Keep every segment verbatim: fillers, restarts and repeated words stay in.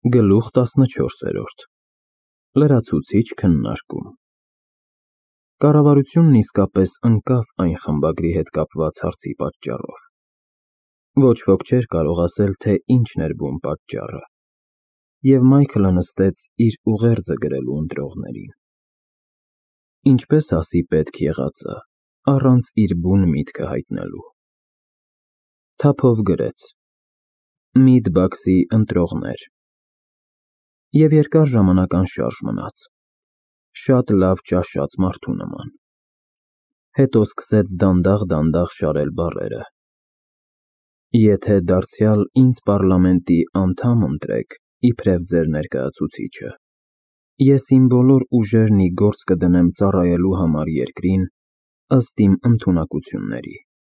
Գլուխ տասնչորսերորդ Լրացուցիչ քննարկում Կառավարությունն իսկապես ընկավ այն խմբագրի հետ կապված հարցի պատճառով։ Ոչ ոք չէր կարող ասել, թե ինչն էր բուն պատճառը, և Մայքլը նստեց իր ուղերձը գրելու ընտրողներին։ Ինչպես ասի պետք եղածը, առանց իր բուն միտքը հայտնելու։ Թափով գրեց. Միդբաքսի ընտրողներ։ Եվ երկար ժամանակ անշարժ մնաց, շատ լավ ճաշած մարդու նման։ Հետո սկսեց դանդաղ-դանդաղ շարել բառերը. Եթե դարձյալ ինձ պառլամենտի անդամ ընտրեք, իբրև ձեր ներկայացուցիչը, ես իմ բոլոր ուժերն ի գործ կդնեմ ծառայելու համար երկրին, ըստ իմ ընդունակությունների։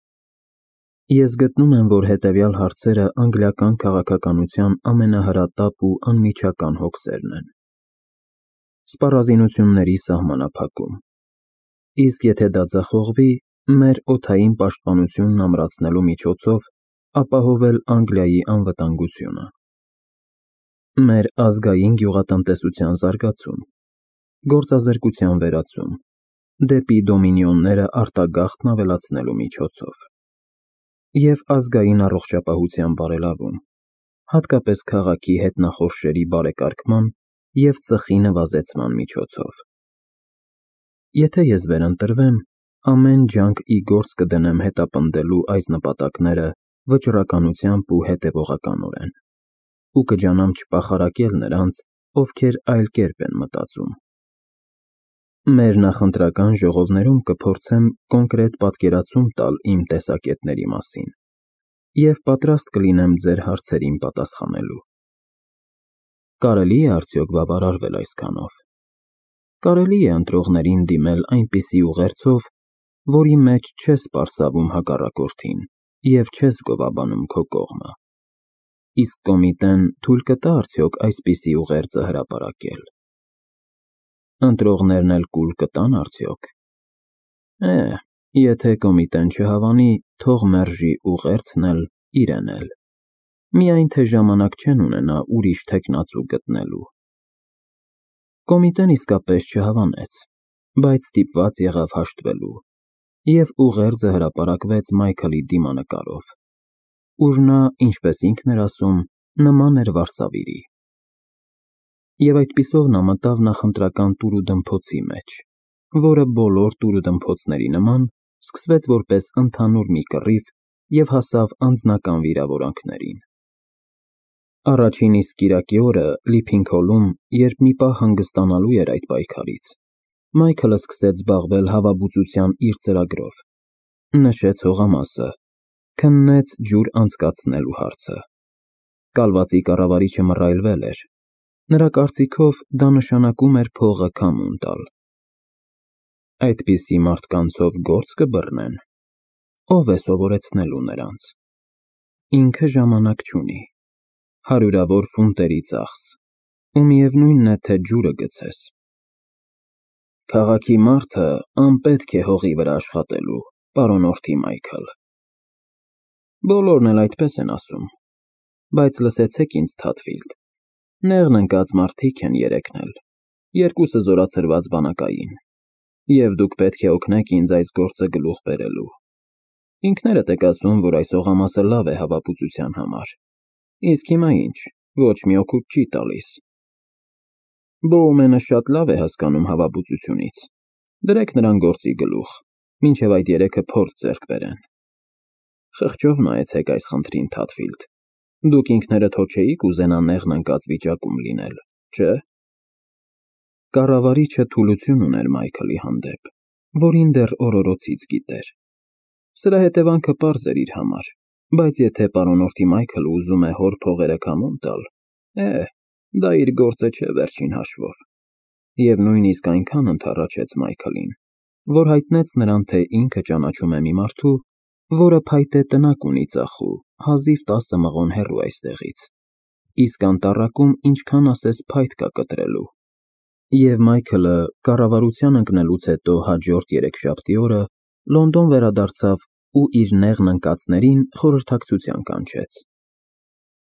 Ես գտնում եմ, որ հետևյալ հարցերը անգլիական քաղաքականության ամենահրատապ ու անմիջական հոգսերն են. Սպառազինությունների սահմանափակում, իսկ եթե դա ձախողվի, մեր օդային պաշտպանությունն ամրացնելու միջոցով ապահովել Անգլիայի անվտանգությունը, մեր ազգային գյուղատնտեսության զարգացում, գործազրկության վերացում, դեպի դոմինիոնները արտագաղթն ավելացնելու միջոցով, և ազգային առողջապահության բարելավում, հատկապես քաղաքի հետնախորշերի բարեկարգման և ծխի նվազեցման միջոցով։ Եթե ես վերընտրվեմ, ամեն ջանք ի գործ կդնեմ հետապնդելու այս նպատակները վճռականությամբ ու հետևողականորեն, ու կջանամ չպախարակել նրանց, ովքեր այլ կերպ են մտածում։ Մեր նախընտրական ժողովներում կփորձեմ կոնկրետ պատկերացում տալ իմ տեսակետների մասին և պատրաստ կլինեմ ձեր հարցերին պատասխանելու։ Կարելի է արդյոք բավարարվել այսքանով։ Կարելի է ընտրողներին դիմել այնպիսի ուղերձով, որի մեջ չես պարսավում հակառակորդին և չես գովաբանում քո կողմը։ Իսկ կոմիտեն թույլ կտա՞ արդյոք այսպիսի ուղերձը հրապարակել։ Ընտրողներն էլ կուլ կտա՞ն արդյոք։ Է, եթե կոմիտեն չհավանի, թող մերժի ուղերձն էլ, իրեն էլ, միայն թե ժամանակ չեն ունենա ուրիշ թեկնածու գտնելու։ Կոմիտեն իսկապես չհավանեց, բայց ստիպված եղավ հաշտվելու, և ուղերձը հրապարակվեց Մայքլի դիմանկարով, ուր նա, ինչպես ինքն էր ասում, նման էր վարսավիրի։ Եվ այդպիսով նա մտավ նախընտրական տուրուդմփոցի մեջ, որը բոլոր տուրուդմփոցների նման սկսվեց որպես ընդհանուր մի կռիվ և հասավ անձնական վիրավորանքներին։ Առաջին իսկ կիրակի օրը Լիփինգհոլում, երբ մի պահ հանգստանալու էր այդ պայքարից, Մայքլը սկսեց զբաղվել հավաբուծության իր ծրագրով, նշեց հողամասը, քննեց ջուր անցկացնելու հարցը։ Կալվածի կառավարիչը մռայլվել էր, նրա կարծիքով դա նշանակում էր փողը քամուն տալ։ Այդպիսի մարդկանցով գործ կբռնեն, ո՞վ է սովորեցնելու նրանց։ Ինքը ժամանակ չունի, հարյուրավոր ֆունտերի ծախս, ու միևնույն է, թե ջուրը գցես։ Քաղաքի մարդը անպետք է հողի վրա աշխատելու, պարոնորդի Մայքլ։ Բոլորն էլ այդպես են ասում, բայց լսեցեք ինձ, Թադֆիլդ, նեղն ընկած մարդիկ են երեքն էլ, երկուսը զորացրված բանակային, և դուք պետք է օգնեք ինձ այս գործը գլուխ բերելու։ Ինքներդ եք ասում, որ այս հողամասը լավ է հավաբուծության համար, իսկ հիմա ինչ, ոչ մի օգուտ չի տալիս։ Բոումենը շատ լավ է հասկանում հավաբուծությունից, դրեք նրան գործի գլուխ, մինչև այդ երեքը փորձ ձեռք բերեն։ Խղճով նայեցեք այս խնդրին, Թադֆիլդ, դուք ինքներդ հո չէիք ուզենա նեղն ընկած վիճակում լինել, չէ՞։ Կառավարիչը թուլություն ուներ Մայքլի հանդեպ, որին դեռ օրորոցից գիտեր։ Սրա հետևանքը պարզ էր իր համար, բայց եթե պարոնորդի Մայքլը ուզում է հոր փողերը քամուն տալ, է, դա իր գործը չէ վերջին հաշվով։ Եվ նույնիսկ այնքան ընդառաջեց Մայքլին, որ հայտնեց նրան, թե ինքը ճանաչում է մի մարդու, որը փայտե տնակ ունի ծախու, հազիվ տասը մղոն հեռու այստեղից, իսկ անտառակում ինչքան ասես փայտ կա կտրելու։ Եվ Մայքլը կառավարության ընկնելուց հետո հաջորդ երեքշաբթի օրը Լոնդոն վերադարձավ ու իր նեղն ընկածներին խորհրդակցության կանչեց։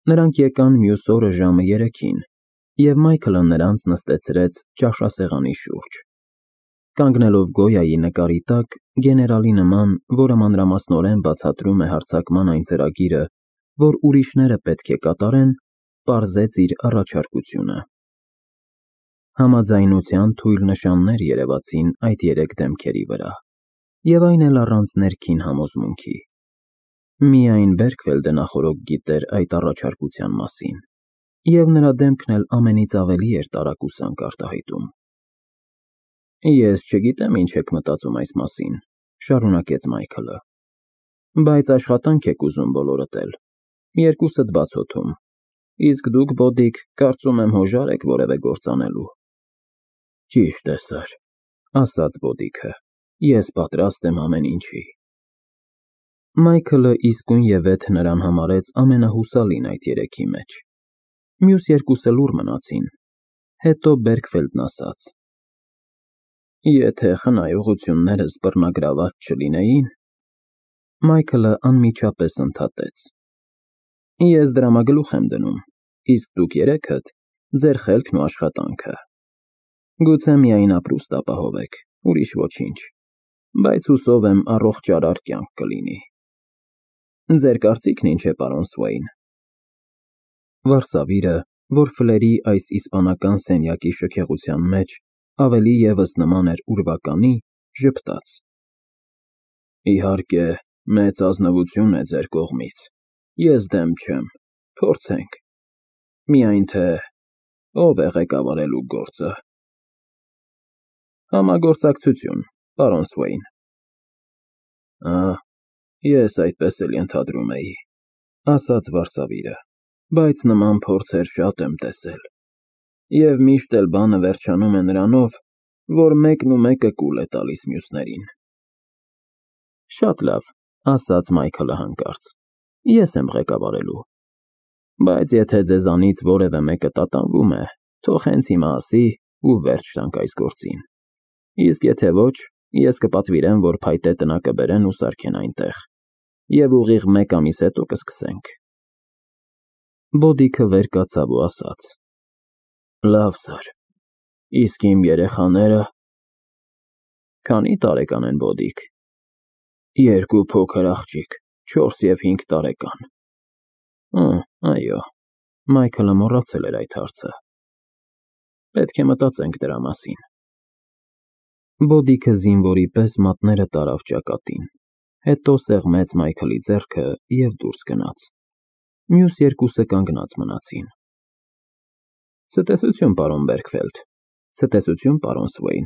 Նրանք եկան մյուս օրը ժամը երեքին, և Մայքլը նրանց նստեցրեց ճաշասեղանի շուրջ։ Կանգնելով Գոյայի նկարի տակ, գեներալի նման, որը մանրամասնորեն բացատրում է հարձակման այն ծրագիրը, որ ուրիշները պետք է կատարեն, պարզեց իր առաջարկությունը։ Համաձայնության թույլ նշաններ երևացին այդ երեք դեմքերի վրա, և այն էլ առանց ներքին համոզմունքի։ Միայն Բերքվելդը նախօրոք գիտեր այդ առաջարկության մասին, և նրա դեմքն էլ ամենից ավելի էր տարակուսանք արտահայտում։ «Ես չգիտեմ ինչ եք մտածում այս մասին,֊ շարունակեց Մայքլը,֊ բայց աշխատանք եք ուզում բոլորդ էլ, երկուսդ բացօդում, իսկ դուք, բոդիկ, կարծում եմ հոժար եք որևէ գործ անելու»։ «Ճիշտ է, սըր,֊ ասաց բոդիքը,֊ ես պատրաստ եմ ամեն ինչի»։ Մայքլը իսկույնևեթ նրան համարեց ամենահուսալին այդ երեքի մեջ։ Մյուս երկուսը լուռ մնացին, հետո Բերքվելդն ասաց. «Եթե խնայողություններս բռնագրաված չլինեին…» Մայքլը անմիջապես ընդհատեց. «Ես դրամագլուխ եմ դնում, իսկ դուք երեքդ ձեր խելքն ու աշխատանքը։ Գուցե միայն ապրուստ ապահովեք, ուրիշ ոչինչ, բայց հուսով եմ առողջարար կյանք կլինի։ Ձեր կարծիքն ինչ է, պարոն Սվեյն»։ Վարսավիրը, որ Ֆլերի այս իսպանական սենյակի շքեղության մեջ ավելի ևս նման էր ուրվականի, ժպտաց. «Իհարկե, մեծ ազնվություն է ձեր կողմից, ես դեմ չեմ, փորձենք, միայն թե ո՞վ է ղեկավարելու գործը»։ «Համագործակցություն, պարոն Սվեյն»։ «Ա, ես այդպես էլ ենթադրում էի,֊ ասաց վարսավիրը,֊ բայց նման փորձեր շատ եմ տեսել, և միշտ էլ բանը վերջանում է նրանով, որ մեկն ու մեկը կուլ է տալիս մյուսներին»։ «Շատ լավ,֊ ասաց Մայքլը հանկարծ,֊ ես եմ ղեկավարելու, բայց եթե ձեզանից որևէ մեկը տատանվում է, թող հենց հիմա ասի ու վերջ տանք այս գործին, իսկ եթե ոչ, ես կպատվիրեմ, որ փայտե տնակը բերեն ու սարքեն այնտեղ, և ուղիղ մեկ ամիս հետո կսկսենք»։ Բոդիքը վեր կացավ ու ասաց. «Լավ, սըր, իսկ իմ երեխաները…» «Քանի՞ տարեկան են, բոդիկ»։ «Երկու փոքր աղջիկ, չորս և հինգ տարեկան»։ «Օ, այո», Մայքլը մոռացել էր այդ հարցը։ «Պետք է մտածենք դրա մասին»։ Բոդիքը զինվորի պես մատները տարավ ճակատին, հետո սեղմեց Մայքլի ձեռքը և դուրս գնաց։ Մյուս երկուսը կանգնած մնացին։ «Ցտեսություն, պարոն Բերքվելդ, ցտեսություն, պարոն Սվեյն»։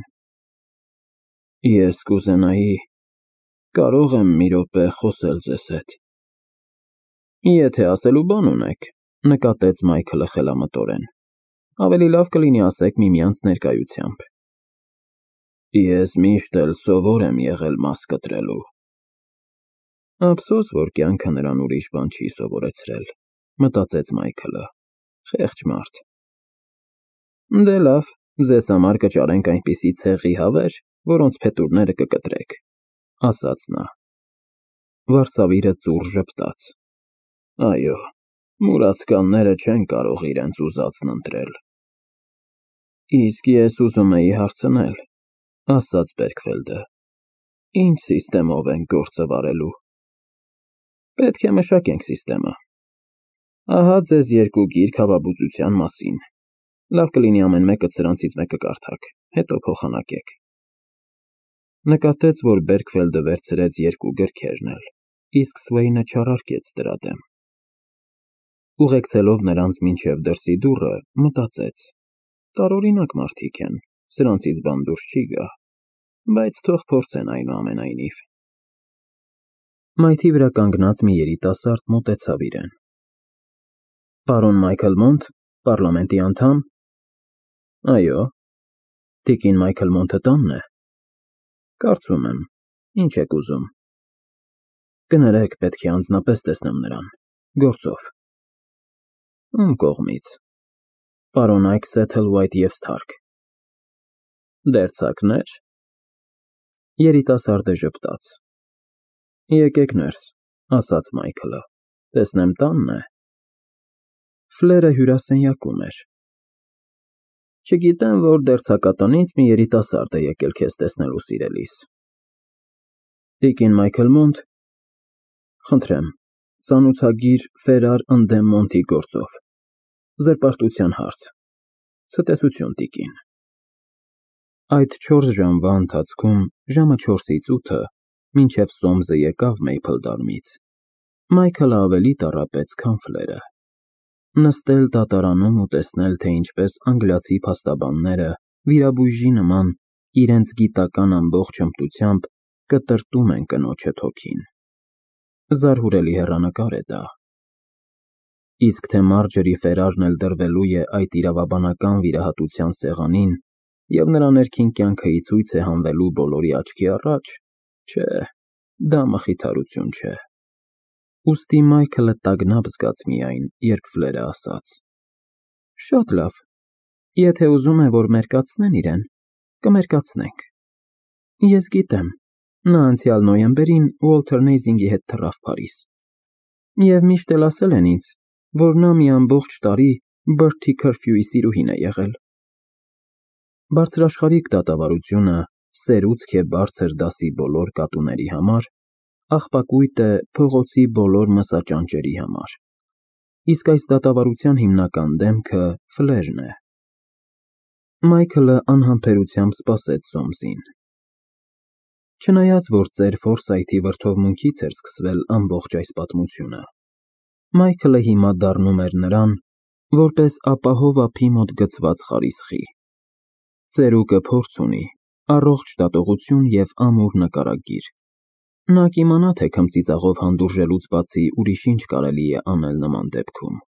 «Ես կուզենայի… կարո՞ղ եմ մի րոպե խոսել ձեզ հետ»։ «Եթե ասելու բան ունեք,֊ նկատեց Մայքլը խելամտորեն,֊ ավելի լավ կլինի ասեք միմյանց ներկայությամբ»։ «Ես միշտ էլ սովոր եմ եղել մաս կտրելու»։ «Ափսոս, որ կյանքը նրան ուրիշ բան չի սովորեցրել,֊ մտածեց Մայքլը,֊ խեղճ մարդ»։ «Դե լավ, ձեզ համար կճարենք այնպիսի ցեղի հավեր, որոնց փետուրները կկտրեք», ասաց նա։ Վարսավիրը ծուռ ժպտաց. «Այո, մուրացկանները չեն կարող իրենց ուզածն ընտրել»։ «Իսկ ես ուզում էի հարցնել,֊ ասաց Բերքվելդը,֊ ի՞նչ սիստեմով ենք գործը վարելու»։ «Պետք է մշակենք սիստեմը։ Ահա ձեզ երկու գիրք հավաբուծության մասին, լավ կլինի ամեն մեկդ սրանցից մեկը կարդաք, հետո փոխանակեք»։ Նկատեց, որ Բերքվելդը վերցրեց երկու գրքերն էլ, իսկ Սվեյնը չարարկեց դրա դեմ։ Ուղեկցելով նրանց մինչև դրսի դուռը, մտածեց. տարօրինակ մարդիկ են, սրանցից բան դուրս չի գա, բայց թող փորձեն այնուամենայնիվ։ Մայթի վրա կանգնած մի երիտասարդ մոտեցավ իրեն։ «Պարոն Մայքլ Մոնտ, պառլամենտի անդամ»։ «Այո»։ «Տիկին Մայքլ Մոնտը տանն է»։ «Կարծում եմ, ինչ եք ուզում»։ «Կներեք, պետք է անձնապես տեսնեմ նրան, գործով»։ «Ում կողմից»։ «Պարոն Այք Սեթլվայթ և Սթարք»։ «Դերձակնե՞ր»։ Երիտասարդը ժպտաց։ «Եկեք ներս», ասաց Մայքլը, «տեսնեմ տանն է»։ Ֆլերը հյուրասենյակում էր։ Չգիտեմ, որ դերձակատնից մի երիտասարդ է եկել քեզ տեսնելու, սիրելիս։ Տիկին Մայքլ Մոնտ, խնդրեմ, ծանոթագիր Ֆերար ընդդեմ Մոնտի գործով։ Զրպարտության հարց։ Ցտեսություն, տիկին։ Այդ չորս ժամվա ընթացքում ժամը չորսից ութը մինչև Սոմսը եկավ Մեյփլդարմից, Մայքլը ավելի տառապեց, քան Ֆլերը։ Նստել դատարանում ու տեսնել, թե ինչպես անգլիացի փաստաբանները վիրաբույժի նման իրենց գիտական ամբողջ հմտությամբ կտրտում են կնոջը թոքին։ Զարհուրելի հեռանկար է դա։ Իսկ թե Մարջերի Ֆերարն էլ դրվելու է այդ իրավաբանական վիրահատության սեղանին և նրա ներքին կյանքը ի ցույց է հանվելու բոլորի աչքի առաջ, չէ, դա մխիթարություն չէ։ Ուստի Մայքլը տագնապ զգաց միայն, երբ Ֆլերը ասաց. Շատ լավ, եթե ուզում է, որ մերկացնեն իրեն, կմերկացնենք։ Ես գիտեմ, նա անցյալ նոյեմբերին Ուոլթեր Նեյզինգի հետ թռավ Փարիզ։ Եվ միշտ էլ ասել են ինձ, որ նա մի ամբողջ տարի Բրթի Քըրֆյուի սիրուհին է եղել։ Բարձրաշխարհիկ դատավարությունը սերուցք է բարձր դասի բոլոր կատուների համար, աղբակույտ է փողոցի բոլոր մսաճանճերի համար։ Իսկ այս դատավարության հիմնական դեմքը Ֆլերն է։ Մայքլը անհամբերությամբ սպասեց Սոմսին։ Չնայած, որ ծեր Ֆորսայթի վրդովմունքից էր սկսվել ամբողջ այս պատմությունը, Մայքլը հիմա դառնում էր նրան, որպես ապահով ափի մոտ գցված խարիսխի։ Ծերուկը փորձ ունի, առողջ դատողություն և ամուր նկարագիր։ Նա կիմանա, թե քմծիծաղով հանդուրժելուց բացի ուրիշ ինչ կարելի է անել նման դեպքում։